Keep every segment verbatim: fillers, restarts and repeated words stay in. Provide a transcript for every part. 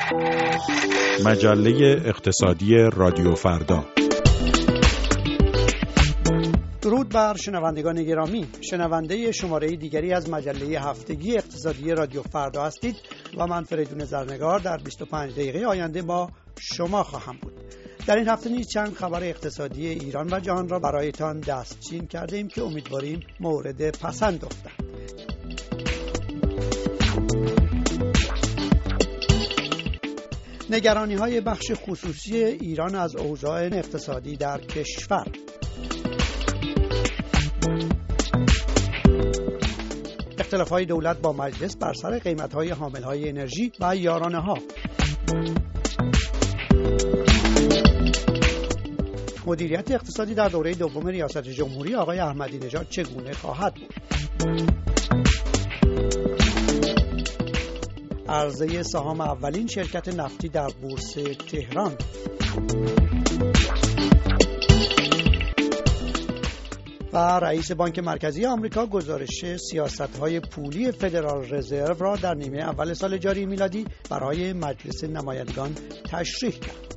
مجله اقتصادی رادیو فردا. درود بر شنوندگان گرامی. شنونده شماره دیگری از مجله هفتگی اقتصادی رادیو فردا هستید و من فریدون زرنگار در بیست و پنج دقیقه آینده با شما خواهم بود. در این هفته نیز چند خبر اقتصادی ایران و جهان را برایتان دستچین کرده ایم که امیدواریم مورد پسند افتند. نگرانی‌های بخش خصوصی ایران از اوضاع اقتصادی در کشور. اختلاف‌های دولت با مجلس بر سر قیمت‌های حامل‌های انرژی و یارانه‌ها. مدیریت اقتصادی در دوره دوم ریاست جمهوری آقای احمدی نژاد چگونه خواهد بود؟ عرضه سهام اولین شرکت نفتی در بورس تهران. و رئیس بانک مرکزی آمریکا گزارش سیاست‌های پولی فدرال رزرو را در نیمه اول سال جاری میلادی برای مجلس نمایندگان تشریح کرد.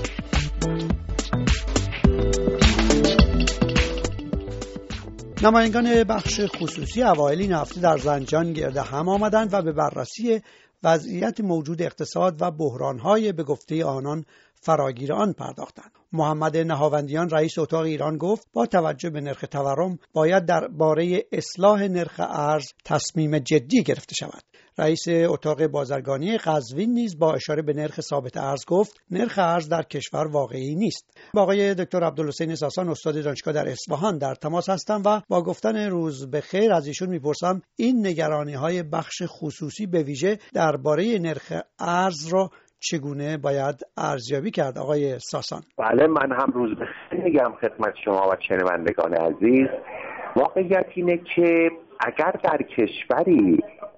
نمایندگان بخش خصوصی اوایل این هفته در زنجان گرد هم آمدند و به بررسی وضعیت موجود اقتصاد و بحران‌های به گفته آنان فراگیر آن پرداختند. محمد نهاوندیان رئیس اتاق ایران گفت با توجه به نرخ تورم باید درباره اصلاح نرخ ارز تصمیم جدی گرفته شود. رئیس اتاق بازرگانی قزوین نیز با اشاره به نرخ ثابت ارز گفت نرخ ارز در کشور واقعی نیست. با آقای دکتر عبدالحسین ساسان استاد دانشگاه در اصفهان در تماس هستم و با گفتن روز بخیر از ایشون میپرسم این نگرانی‌های بخش خصوصی به ویژه درباره نرخ ارز را چگونه باید ارزیابی کرد آقای ساسان؟ بله، من هم روز بخیر میگم خدمت شما و شنوندگان عزیز. واقعیت اینه که اگر در کشوری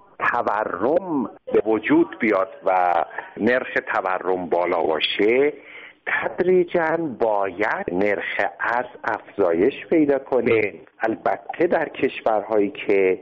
تورم به وجود بیاد و نرخ تورم بالا باشه، تدریجاً باید نرخ ارز افزایش پیدا کنه. البته در کشورهایی که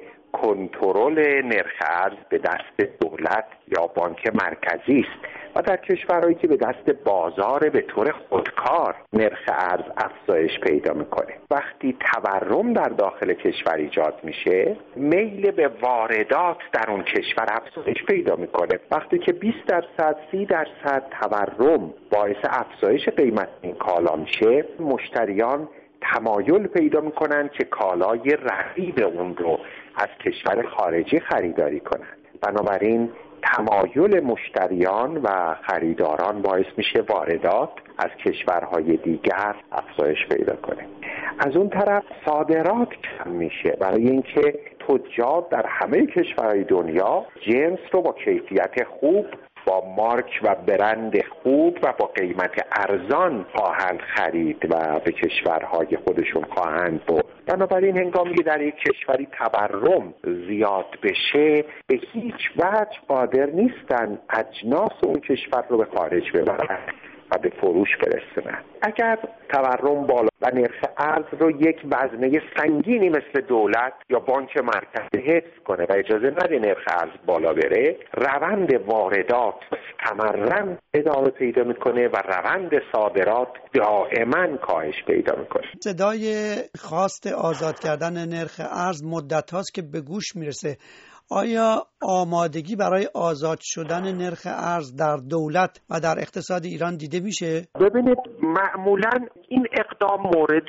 کنترل نرخ ارز به دست دولت یا بانک مرکزی است و در کشورهایی که به دست بازار به طور خودکار نرخ ارز افزایش پیدا میکنه. وقتی تورم در داخل کشور ایجاد میشه، میل به واردات در اون کشور افزایش پیدا میکنه. وقتی که بیست درصد سی درصد تورم باعث افزایش قیمت این کالا میشه، مشتریان تمایل پیدا میکنن که کالای رقیب اون رو از کشور خارجی خریداری کنند. بنابراین تمایل مشتریان و خریداران باعث میشه واردات از کشورهای دیگر افزایش پیدا کنه. از اون طرف صادرات کم میشه، برای اینکه تجار در همه کشورهای دنیا جنس رو با کیفیت خوب، با مارک و برند خوب و با قیمت ارزان خواهند خرید و به کشورهای خودشون خواهند برد. بنابراین هنگامی که در یک کشوری تورم زیاد بشه، به هیچ وجه قادر نیستن اجناس اون کشور رو به خارج ببرن و به فروش برسونن. اگر تورم بالا و نرخ ارز رو یک وزنه سنگینی مثل دولت یا بانک مرکزی حفظ کنه و اجازه نده نرخ ارز بالا بره، روند واردات مستمراً ادامه پیدا میکنه و روند صادرات دائما کاهش پیدا میکنه. صدای خواست آزاد کردن نرخ ارز مدت هاست که به گوش میرسه. آیا آمادگی برای آزاد شدن نرخ ارز در دولت و در اقتصاد ایران دیده میشه؟ ببینید، معمولاً این اقدام مورد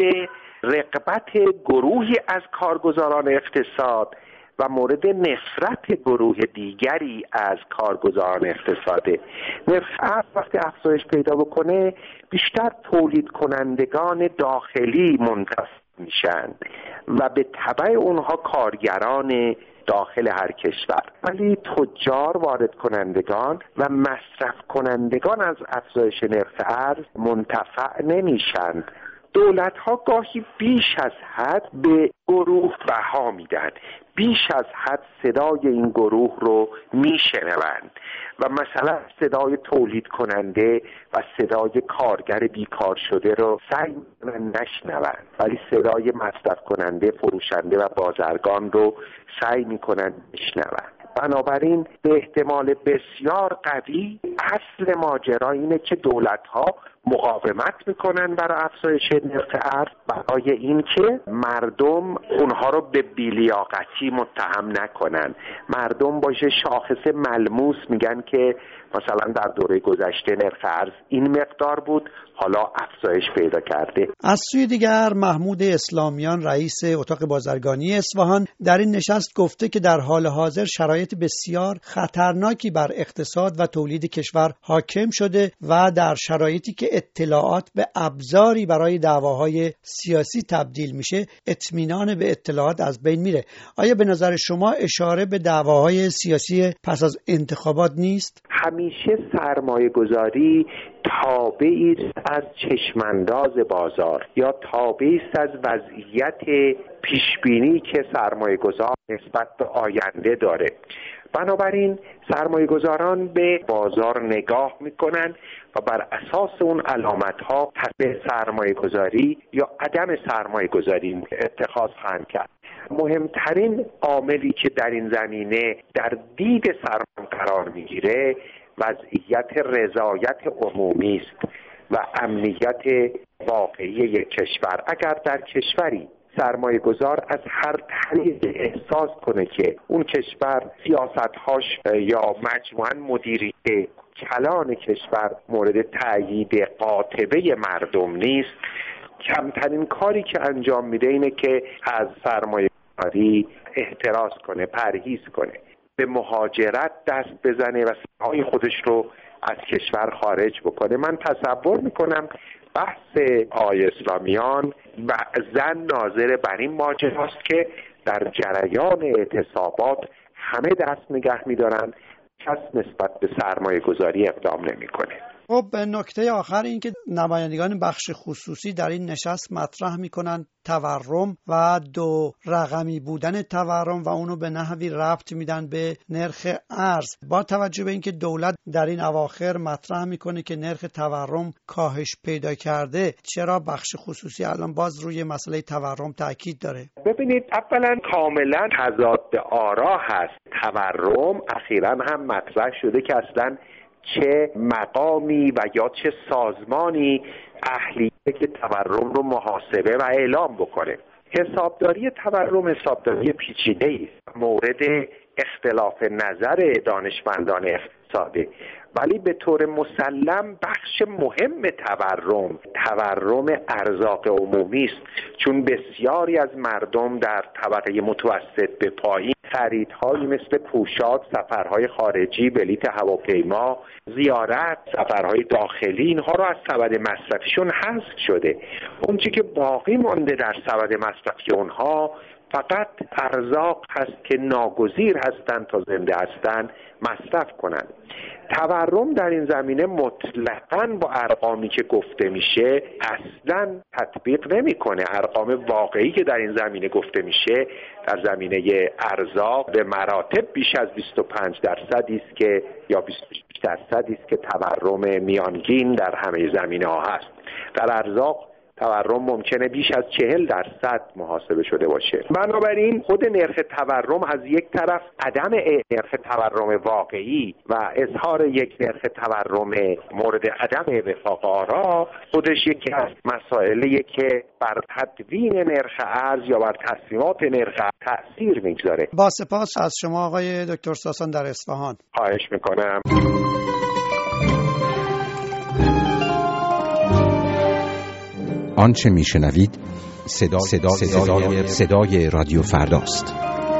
رغبت گروهی از کارگزاران اقتصاد و مورد نفرت گروه دیگری از کارگزاران اقتصاده. نرخ ارز وقتی افزایش پیدا بکنه، بیشتر تولید کنندگان داخلی منتفع میشن و به تبع اونها کارگران داخل هر کشور. ولی تجار، وارد کنندگان و مصرف کنندگان از افزایش نرخ ارز منتفع نمیشن. دولت ها گاهی بیش از حد به گروه بها میدن، بیش از حد صدای این گروه رو میشنوند و مثلا صدای تولید کننده و صدای کارگر بیکار شده رو سعی میکنن نشنوند، ولی صدای مصرف کننده، فروشنده و بازرگان رو سعی میکنن بشنوند. بنابراین به احتمال بسیار قوی اصل ماجرا اینه که دولت‌ها مقاومت میکنن برای افزایش نرخ ارز، برای اینکه مردم اونها رو به بی‌لیاقتی متهم نکنن. مردم باشه شاخص ملموس میگن که مثلا در دوره گذشته نرخ ارز این مقدار بود، حالا افزایش پیدا کرده. از سوی دیگر محمود اسلامیان رئیس اتاق بازرگانی اصفهان در این نشست گفته که در حال حاضر شرایط بسیار خطرناکی بر اقتصاد و تولید کشور حاکم شده و در شرایطی که اطلاعات به ابزاری برای دعواهای سیاسی تبدیل میشه، اطمینان به اطلاعات از بین میره. آیا به نظر شما اشاره به دعواهای سیاسی پس از انتخابات نیست؟ همیشه سرمایه گذاری تابعی از چشمانداز بازار یا تابعی از وضعیت پیشبینی که سرمایه گذار نسبت به آینده داره. بنابراین سرمایه گذاران به بازار نگاه میکنن و بر اساس اون علامت ها تصمیم سرمایه گذاری یا عدم سرمایه گذاری اتخاذ خواهند کرد. مهمترین عاملی که در این زمینه در دید سرمایه قرار میگیره وضعیت رضایت عمومی است و امنیت واقعی یک کشور. اگر در کشوری سرمایه گذار از هر طریق احساس کنه که اون کشور سیاست‌هاش یا مجموعاً مدیریت کلان کشور مورد تأیید قاطبه مردم نیست، کمترین کاری که انجام میده اینه که از سرمایه گذاری احتراز کنه، پرهیز کنه، به مهاجرت دست بزنه و سرمایه خودش رو از کشور خارج بکنه. من تصور میکنم بحث آقای اسلامیان بعضاً ناظر بر این ماجراست که در جریان اعتصابات همه دست نگه میدارن، کس نسبت به سرمایه گذاری اقدام نمیکنه. خب نکته آخر این که نمایندگان بخش خصوصی در این نشست مطرح میکنن تورم و دو رقمی بودن تورم و اونو به نحوی ربط میدن به نرخ ارز. با توجه به اینکه دولت در این اواخر مطرح میکنه که نرخ تورم کاهش پیدا کرده، چرا بخش خصوصی الان باز روی مسئله تورم تاکید داره؟ ببینید، اولا کاملا تضاد آرا هست. تورم اخیراً هم مطرح شده که اصلا چه مقامی و یا چه سازمانی اهلیته که تورم رو محاسبه و اعلام بکنه. حسابداری تورم حسابداری پیچیده است، مورد اختلاف نظر دانشمندان اقتصاده، ولی به طور مسلم بخش مهم تورم تورم ارزاق عمومی است، چون بسیاری از مردم در طبقه متوسط به پایین خریدهایی مثل پوشاک، سفرهای خارجی، بلیط هواپیما، زیارت، سفرهای داخلی، اینها رو از سبد مصرفیشون حذف شده. اون چیزی که باقی مانده در سبد مصرفی اونها فقط ارزاق هست که ناگزیر هستند تا زنده هستند مصرف کنند. تورم در این زمینه مطلقاً با ارقامی که گفته میشه اصلاً تطبیق نمیکنه. ارقام واقعی که در این زمینه گفته میشه در زمینه ارزاق به مراتب بیش از بیست و پنج درصدی است که یا بیست و شش درصدی است که تورم میانگین در همه زمینه ها هست. در ارزاق تورم ممکنه بیش از چهل درصد محاسبه شده باشه. بنابراین خود نرخ تورم از یک طرف عدم نرخ تورم واقعی و اظهار یک نرخ تورم مورد عدم وفاق آرا خودش یکی از مسائلیه که بر تدوین نرخ ارز یا بر تصمیمات نرخ تأثیر میگذاره. با سپاس از شما آقای دکتر ساسان در اصفهان. خواهش میکنم. آنچه میشنوید صدا صدا صدای, صدای رادیو فرداست.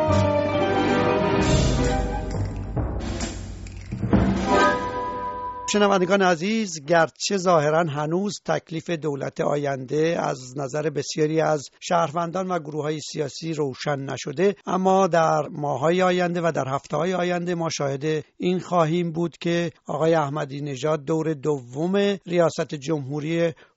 شنوندگان عزیز، گرچه ظاهراً هنوز تکلیف دولت آینده از نظر بسیاری از شهروندان و گروه‌های سیاسی روشن نشده، اما در ماه‌های آینده و در هفته‌های آینده ما شاهد این خواهیم بود که آقای احمدی نژاد دور دوم ریاست جمهوری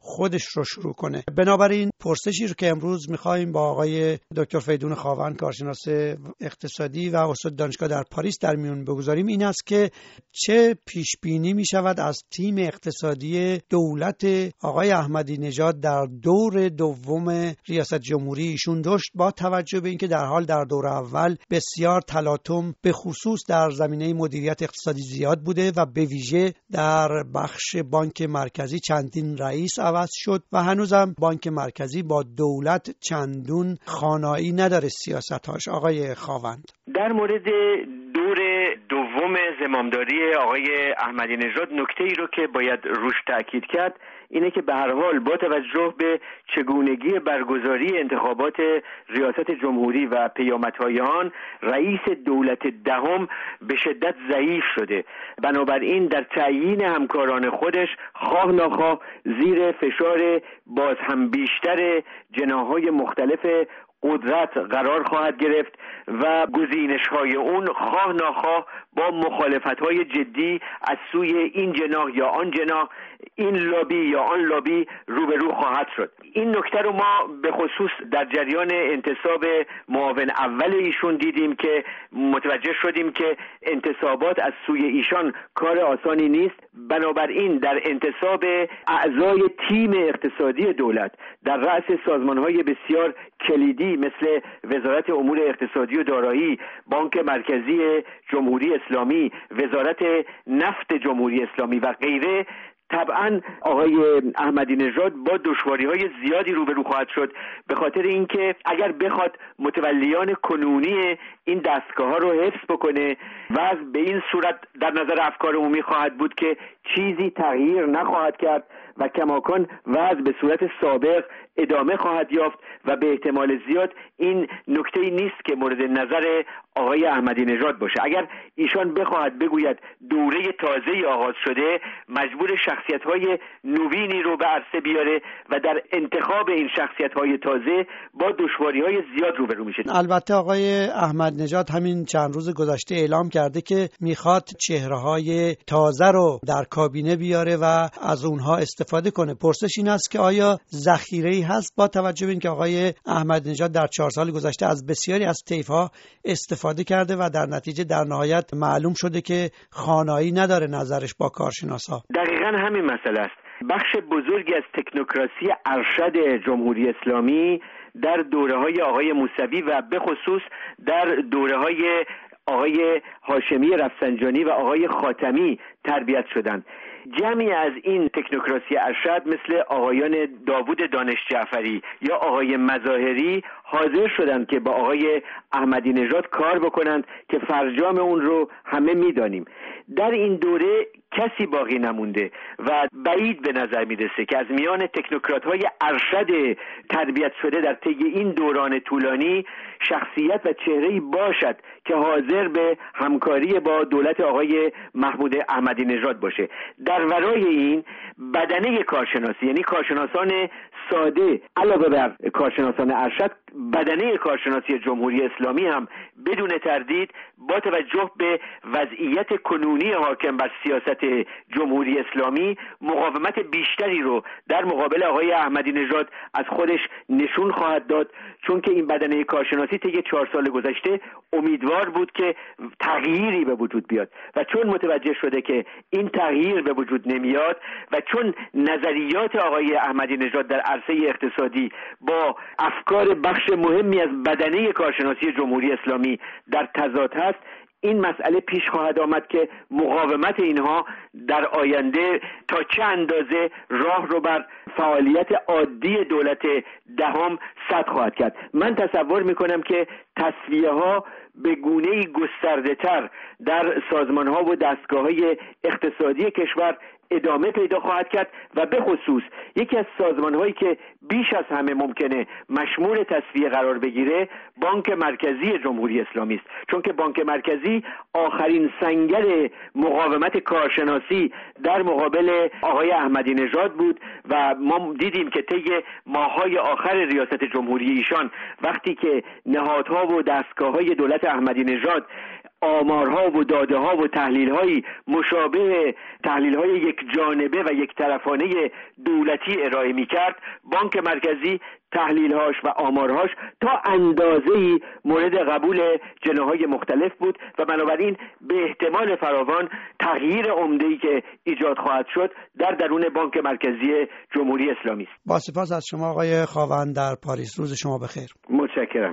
خودش رو شروع کنه. بنابراین پرسشی رو که امروز می‌خوایم با آقای دکتر فریدون خاوند، کارشناس اقتصادی و استاد دانشگاه در پاریس در میون بگذاریم این است که چه پیش بینی می‌شود از تیم اقتصادی دولت آقای احمدی نژاد در دور دوم ریاست جمهوری ایشون داشت، با توجه به اینکه در حال در دور اول بسیار تلاطم به خصوص در زمینه مدیریت اقتصادی زیاد بوده و به ویژه در بخش بانک مرکزی چندین رئیس عوض شد و هنوزم بانک مرکزی با دولت چندون خانایی نداره سیاستاش. آقای خاوند، در مورد دور دوم زمامداری آقای احمدی نژاد نکته ای رو که باید روش تأکید کرد اینه که به هر حال با توجه به چگونگی برگزاری انتخابات ریاست جمهوری و پیامدهای آن، رئیس دولت دهم به شدت ضعیف شده. بنابراین در تعیین همکاران خودش خواه ناخواه زیر فشار باز هم بیشتر جناح‌های مختلف قدرت قرار خواهد گرفت و گزینش‌های اون خواه ناخواه با مخالفت‌های جدی از سوی این جناح یا آن جناح، این لابی یا آن لابی روبرو خواهد شد. این نکته رو ما به خصوص در جریان انتصاب معاون اول ایشون دیدیم که متوجه شدیم که انتصابات از سوی ایشان کار آسانی نیست. بنابراین در انتصاب اعضای تیم اقتصادی دولت در رأس سازمان‌های بسیار کلیدی مثل وزارت امور اقتصادی و دارایی، بانک مرکزی جمهوری اسلامی، وزارت نفت جمهوری اسلامی و غیره، طبعا آقای احمدی نژاد با دشواری‌های زیادی روبرو خواهد شد، به خاطر اینکه اگر بخواد متولیان کنونی این دستگاه‌ها رو حفظ بکنه و به این صورت در نظر افکار عمومی خواهد بود که چیزی تغییر نخواهد کرد و کماکان وضع به صورت سابق ادامه خواهد یافت و به احتمال زیاد این نکته‌ای نیست که مورد نظر آقای احمدی نژاد باشه. اگر ایشان بخواهد بگوید دوره تازه‌ای آغاز شده، مجبور شخصیت‌های نوینی رو به عرصه بیاره و در انتخاب این شخصیت‌های تازه با دشواری‌های زیاد روبرو میشه. البته آقای احمدی نژاد همین چند روز گذشته اعلام کرده که میخواد چهره‌های تازه رو در کابینه بیاره و از اونها استفاده کنه. پرسش این است که آیا ذخیره‌ای هست با توجه به اینکه آقای احمدی نژاد در چهار سال گذشته از بسیاری از طیف‌ها استفاده کرده و در نتیجه در نهایت معلوم شده که خانایی نداره نظرش با کارشناسا. دقیقاً همین مسئله است. بخش بزرگی از تکنوکراسی ارشد جمهوری اسلامی در دوره‌های آقای موسوی و به خصوص در دوره‌های آقای هاشمی رفسنجانی و آقای خاتمی تربیت شدند. جمعی از این تکنوکراسی ارشد مثل آقایان داوود دانش جعفری یا آقای مظاهری حاضر شدند که با آقای احمدی نژاد کار بکنند که فرجام اون رو همه میدانیم. در این دوره کسی باقی نمونده و بعید به نظر میرسه که از میان تکنوکرات‌های ارشد تربیت شده در طی این دوران طولانی شخصیت و چهره‌ای باشد که حاضر به همکاری با دولت آقای محمود احمدی نژاد باشه. در ورای این بدنه کارشناسی، یعنی کارشناسان ساده علاوه بر کارشناسان ارشد، بدنه کارشناسی جمهوری اسلامی هم بدون تردید با توجه به وضعیت کنونی حاکم بر سیاست جمهوری اسلامی مقاومت بیشتری رو در مقابل آقای احمدی نژاد از خودش نشون خواهد داد، چون که این بدنه کارشناسی طی چهار سال گذشته امیدوار بود که تغییری به وجود بیاد و چون متوجه شده که این تغییر به وجود نمیاد و چون نظریات آقای احمدی نژاد در عرصه اقتصادی با افکار بخش مهمی از بدنه کارشناسی جمهوری اسلامی در تضاد هست، این مسئله پیش خواهد آمد که مقاومت اینها در آینده تا چه اندازه راه رو بر فعالیت عادی دولت دهم سد خواهد کرد. من تصور میکنم که تصفیه ها به گونه‌ای گسترده تر در سازمان ها و دستگاه های اقتصادی کشور ادامه پیدا خواهد کرد و به خصوص یکی از سازمان هایی که بیش از همه ممکنه مشمول تصفیه قرار بگیره بانک مرکزی جمهوری اسلامی است، چون که بانک مرکزی آخرین سنگر مقاومت کارشناسی در مقابل آقای احمدی نژاد بود و ما دیدیم که طی ماه‌های آخر ریاست جمهوری ایشان وقتی که نهادها و دستگاه‌های دولت احمدی نژاد آمارها و داده‌ها و تحلیل‌هایی مشابه تحلیل‌های یک جانبه و یک طرفانه دولتی ارائه می‌کرد، بانک مرکزی تحلیل‌هاش و آمارهاش تا اندازه‌ای مورد قبول جناح‌های مختلف بود و بنابراین به احتمال فراوان تغییر عمده‌ای که ایجاد خواهد شد در درون بانک مرکزی جمهوری اسلامی است. با سپاس از شما آقای خاوند در پاریس. روز شما بخیر. متشکرم.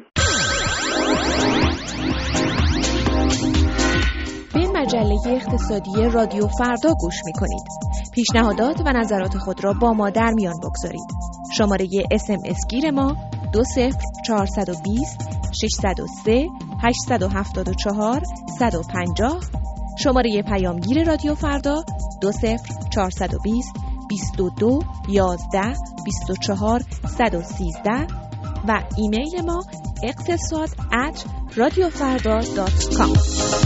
به مجله اقتصادی رادیو فردا گوش می‌کنید. پیشنهادات و نظرات خود را با ما در میان بگذارید. شماره اس ام اس گیر ما دو صفر چهار دو صفر شش صفر سه هشت هفت چهار یک پنج صفر، شماره پیامگیر رادیو فردا دو صفر چهار دو صفر بیست و دو یازده بیست و چهار صد و سیزده و ایمیل ما اقتصاد ات رادیو فردا دات کام.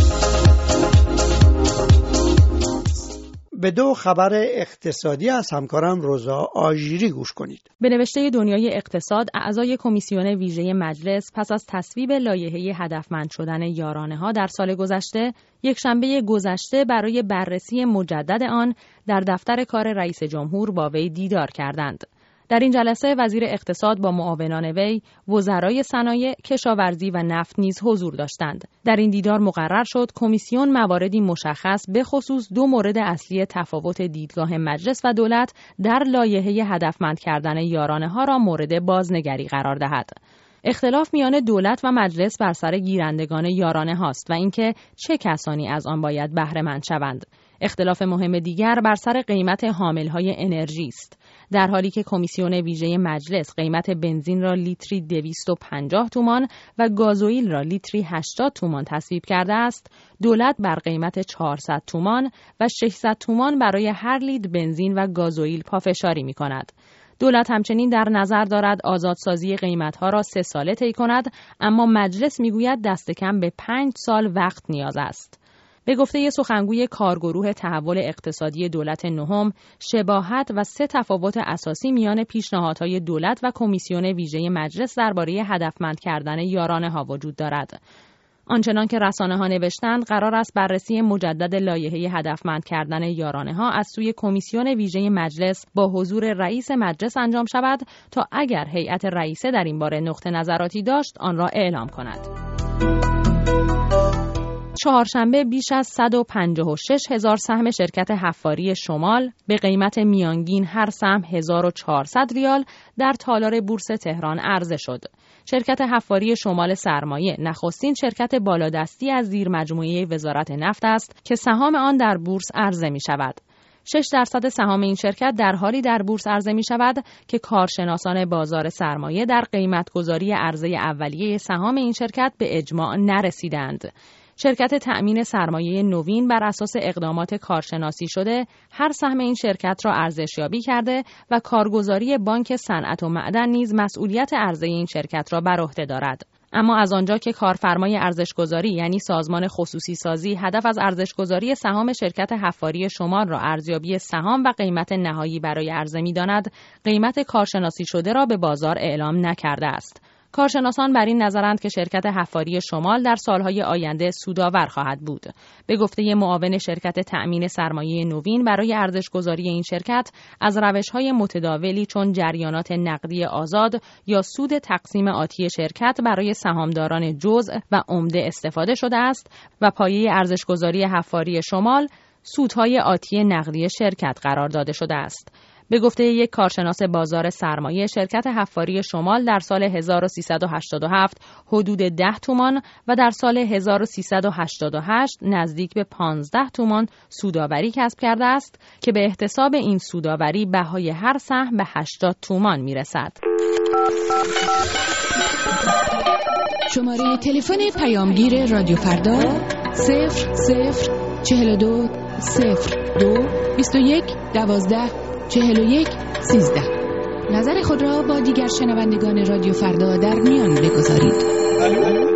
به دو خبر اقتصادی از همکارم روزا آژیری گوش کنید. به نوشته دنیای اقتصاد، اعضای کمیسیون ویژه مجلس پس از تصویب لایحه هدفمند شدن یارانه‌ها در سال گذشته، یک شنبه گذشته برای بررسی مجدد آن در دفتر کار رئیس جمهور با وی دیدار کردند. در این جلسه وزیر اقتصاد با معاونان وی، وزرای صنایع، کشاورزی و نفت نیز حضور داشتند. در این دیدار مقرر شد کمیسیون مواردی مشخص به خصوص دو مورد اصلی تفاوت دیدگاه مجلس و دولت در لایحه هدفمند کردن یارانه‌ها را مورد بازنگری قرار دهد. اختلاف میان دولت و مجلس بر سر گیرندگان یارانه هاست و اینکه چه کسانی از آن باید بهره مند شوند. اختلاف مهم دیگر بر سر قیمت حاملهای انرژی است. در حالی که کمیسیون ویژه مجلس قیمت بنزین را لیتری دویست و پنجاه تومان و گازوئیل را لیتری هشتاد تومان تصویب کرده است، دولت بر قیمت چهارصد تومان و ششصد تومان برای هر لیتر بنزین و گازوئیل پافشاری می کند. دولت همچنین در نظر دارد آزادسازی قیمتها را سه ساله طی کند، اما مجلس میگوید دست کم به پنج سال وقت نیاز است. به گفته سخنگوی کارگروه تحول اقتصادی دولت نهم، شباهت و سه تفاوت اساسی میان پیشنهادهای دولت و کمیسیون ویژه مجلس درباره هدفمند کردن یارانه‌ها وجود دارد. آنچنان که رسانه‌ها نوشتند، قرار است بررسی مجدد لایحه هدفمند کردن یارانه‌ها از سوی کمیسیون ویژه مجلس با حضور رئیس مجلس انجام شود تا اگر هیئت رئیسه در این باره نقطه نظراتی داشت آن را اعلام کند. چهارشنبه بیش از صد و پنجاه و شش هزار سهم شرکت حفاری شمال به قیمت میانگین هر سهم هزار و چهارصد ریال در تالار بورس تهران عرضه شد. شرکت حفاری شمال سرمایه نخستین شرکت بالادستی از زیر مجموعه وزارت نفت است که سهام آن در بورس عرضه می شود. شش درصد سهام این شرکت در حالی در بورس عرضه می شود که کارشناسان بازار سرمایه در قیمتگذاری عرضه اولیه سهام این شرکت به اجماع نرسیدند. شرکت تأمین سرمایه نوین بر اساس اقدامات کارشناسی شده هر سهم این شرکت را ارزشیابی کرده و کارگزاری بانک صنعت و معدن نیز مسئولیت عرضه این شرکت را بر عهده دارد. اما از آنجا که کارفرمای ارزشگذاری یعنی سازمان خصوصی سازی هدف از ارزشگذاری سهام شرکت حفاری شمال را ارزیابی سهام و قیمت نهایی برای عرضه می‌داند، قیمت کارشناسی شده را به بازار اعلام نکرده است. کارشناسان بر این نظرند که شرکت حفاری شمال در سالهای آینده سودآور خواهد بود. به گفته معاون شرکت تأمین سرمایه نوین، برای ارزشگذاری این شرکت از روش‌های متداولی چون جریانات نقدی آزاد یا سود تقسیم آتی شرکت برای سهامداران جزء و عمده استفاده شده است و پایه ارزشگذاری حفاری شمال سودهای آتی نقدی شرکت قرار داده شده است. به گفته یک کارشناس بازار سرمایه، شرکت حفاری شمال در سال هزار و سیصد و هشتاد و هفت حدود ده تومان و در سال هزار و سیصد و هشتاد و هشت نزدیک به پانزده تومان سودآوری کسب کرده است که به احتساب این سودآوری بهای هر سهم به هشتاد تومان میرسد. شماره تلفن پیامگیر رادیو فردا صفر صفر چهل و دو صفر دو بیست و یک دوازده چهل و یک سیزده. نظر خود را با دیگر شنوندگان رادیو فردا در میان بگذارید.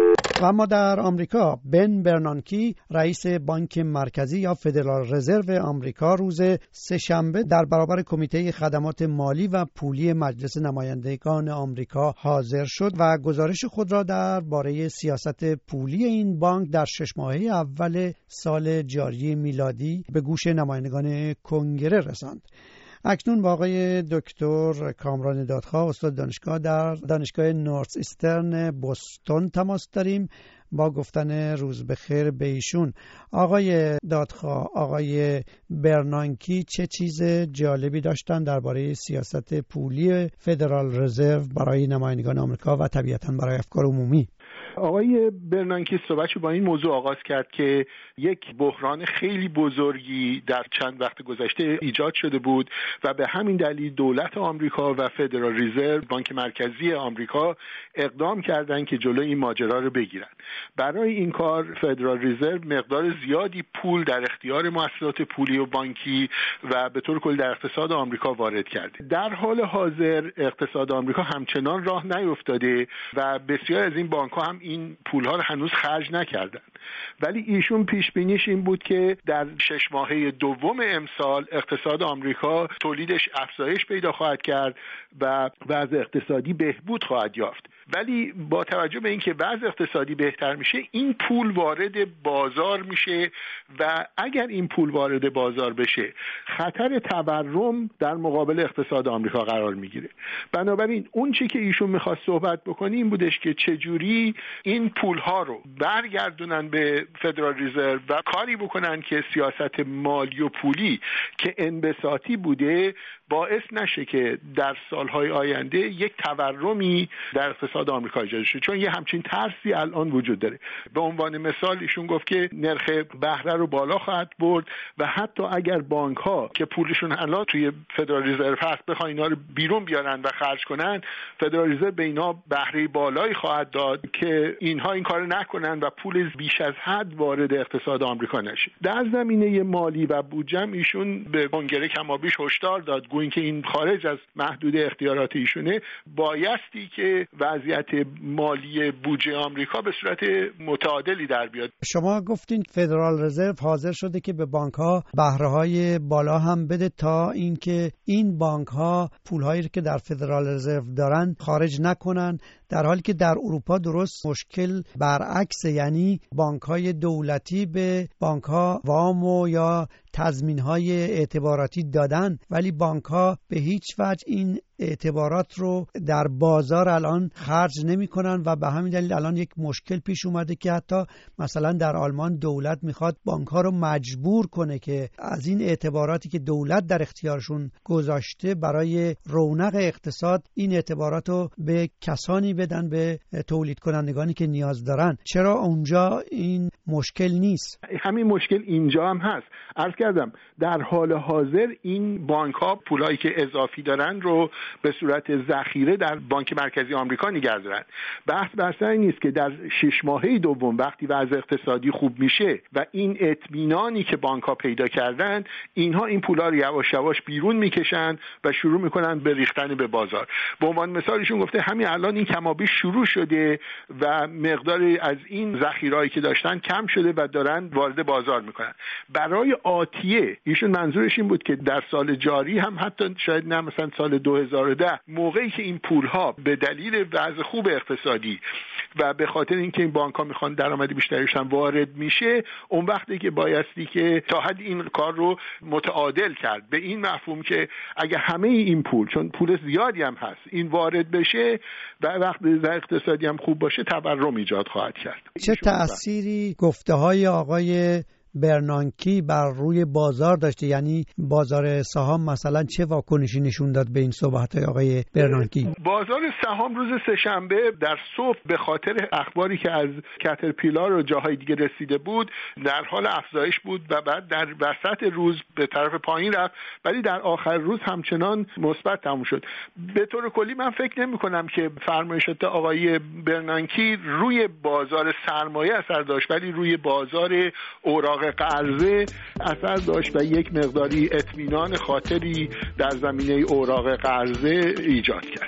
و اما در آمریکا بن برنانکی رئیس بانک مرکزی یا فدرال رزرو آمریکا روز سه‌شنبه در برابر کمیته خدمات مالی و پولی مجلس نمایندگان آمریکا حاضر شد و گزارش خود را درباره سیاست پولی این بانک در شش ماهه اول سال جاری میلادی به گوش نمایندگان کنگره رساند. اکنون با آقای دکتر کامران دادخواه استاد دانشگاه در دانشگاه نورث ایسترن بوستون تماس داریم با گفتن روز بخیر به ایشون. آقای دادخواه، آقای برنانکی چه چیز جالبی داشتن درباره سیاست پولی فدرال رزرو برای نمایندگان آمریکا و طبیعتاً برای افکار عمومی؟ آقای برنانکی صحبتشو با این موضوع آغاز کرد که یک بحران خیلی بزرگی در چند وقت گذشته ایجاد شده بود و به همین دلیل دولت آمریکا و فدرال رزرو بانک مرکزی آمریکا اقدام کردند که جلوی این ماجرا رو بگیرن. برای این کار فدرال رزرو مقدار زیادی پول در اختیار مؤسسات پولی و بانکی و به طور کلی در اقتصاد آمریکا وارد کرده. در حال حاضر اقتصاد آمریکا همچنان راه نیفتاده و بسیار از این بانک‌ها هم این پولها رو هنوز خرج نکردن، ولی ایشون پیش بینیش این بود که در شش ماهه دوم امسال اقتصاد آمریکا تولیدش افزایش پیدا خواهد کرد و وضع اقتصادی بهبود خواهد یافت. ولی با توجه به اینکه وضع اقتصادی بهتر میشه این پول وارد بازار میشه و اگر این پول وارد بازار بشه خطر تورم در مقابل اقتصاد آمریکا قرار میگیره. بنابراین اون چی که ایشون میخواست صحبت بکنه این بودش که چجوری این پولها رو برگردونن به فدرال رزرو و کاری بکنن که سیاست مالی و پولی که انبساطی بوده باعث نشه که در سالهای آینده یک تورمی در اقتصاد آمریکا ایجاد شه، چون یه همچین ترسی الان وجود داره. به عنوان مثال ایشون گفت که نرخ بهره رو بالا خواهد برد و حتی اگر بانک ها که پولشون الان توی فدرال رزرو هست بخوان اینا رو بیرون بیارن و خرج کنن، فدرال رزرو به اینا بهره بالایی خواهد داد که اینها این کارو نکنن و پول بیش از حد وارد اقتصاد آمریکا نشه. در زمینه مالی و بودجه ایشون به کنگره کمابیش هشدار داد، گویا که این خارج از محدود اختیارات ایشونه، بایستی که وضعیت مالی بودجه آمریکا به صورت متعادلی در بیاد. شما گفتین فدرال رزرو حاضر شده که به بانک‌ها بهره‌های بالا هم بده تا اینکه این بانک‌ها پول‌هایی که در فدرال رزرو دارن خارج نکنن، در حالی که در اروپا درست مشکل برعکس، یعنی بانک‌های دولتی به بانک‌ها وام و یا تضمین‌های اعتباراتی دادن ولی بانک‌ها به هیچ وجه این اعتبارات رو در بازار الان خرج نمی‌کنن و به همین دلیل الان یک مشکل پیش اومده که حتی مثلا در آلمان دولت میخواد بانک‌ها رو مجبور کنه که از این اعتباراتی که دولت در اختیارشون گذاشته برای رونق اقتصاد این اعتبارات رو به کسانی بدن، به تولید کنندگانی که نیاز دارن. چرا اونجا این مشکل نیست؟ همین مشکل اینجا هم هست. عرض کردم در حال حاضر این بانک‌ها پولایی که اضافی دارن رو به صورت ذخیره در بانک مرکزی آمریکا نگه دارن. بحث بر سر نیست که در شش ماهه دوم وقتی وضع اقتصادی خوب میشه و این اطمینانی که بانک‌ها پیدا کردن، اینها این پولا رو یواش یواش بیرون میکشن و شروع میکنن به ریختن به بازار. به عنوان مثالشون گفته همین الان این کمابیش شروع شده و مقداری از این ذخیرهایی که داشتن کم شده و دارن وارد بازار میکنن. برای آتیه ایشون منظورش این بود که در سال جاری هم حتی شاید نه مثلا سال دو هزار و ده موقعی که این پولها به دلیل وضع خوب اقتصادی و به خاطر اینکه این بانک‌ها میخوان درآمد بیشتریشون وارد میشه، اون وقتی که بایستی که تا حد این کار رو متعادل کرد به این مفهوم که اگه همه این پول، چون پول زیادی هم هست، این وارد بشه و وقتی وضع اقتصادی هم خوب باشه تورم ایجاد خواهد کرد. چه تأثیری گفته‌های آقای برنانکی بر روی بازار داشته؟ یعنی بازار سهام مثلا چه واکنشی نشون داد به این صحبت‌های آقای برنانکی؟ بازار سهام روز سه‌شنبه در صبح به خاطر اخباری که از کاترپیلار و جاهای دیگه رسیده بود در حال افزایش بود و بعد در وسط روز به طرف پایین رفت، ولی در آخر روز همچنان مثبت تموم شد. به طور کلی من فکر نمی‌کنم که فرمایشات آقای برنانکی روی بازار سرمایه اثر داشت، ولی روی بازار اوراق قرضه اثر داشت و یک مقداری اطمینان خاطری در زمینه اوراق قرضه ایجاد کرد.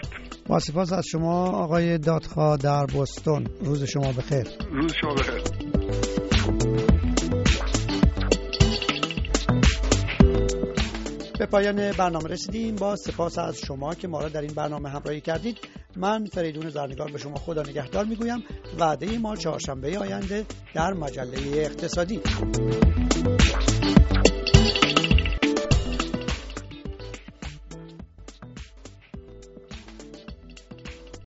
با سپاس از شما آقای دادخواه در بوستون. روز شما بخیر. روز شما بخیر. به پایان برنامه رسیدیم. با سپاس از شما که ما را در این برنامه همراهی کردید. من فریدون زرنگار به شما خدا نگهدار میگویم. وعده ما چهارشنبه آینده در مجله اقتصادی.